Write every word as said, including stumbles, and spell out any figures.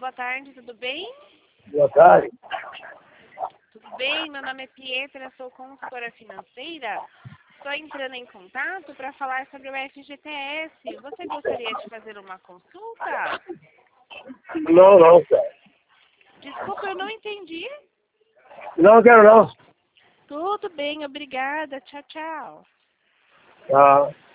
boa tarde, tudo bem? Boa tarde. Tudo bem, meu nome é Pietra, sou consultora financeira. Estou entrando em contato para falar sobre o F G T S. Você gostaria de fazer uma consulta? Não, não, cara. Desculpa, eu não entendi. Não quero não. Tudo bem, obrigada. Tchau, tchau. Ah.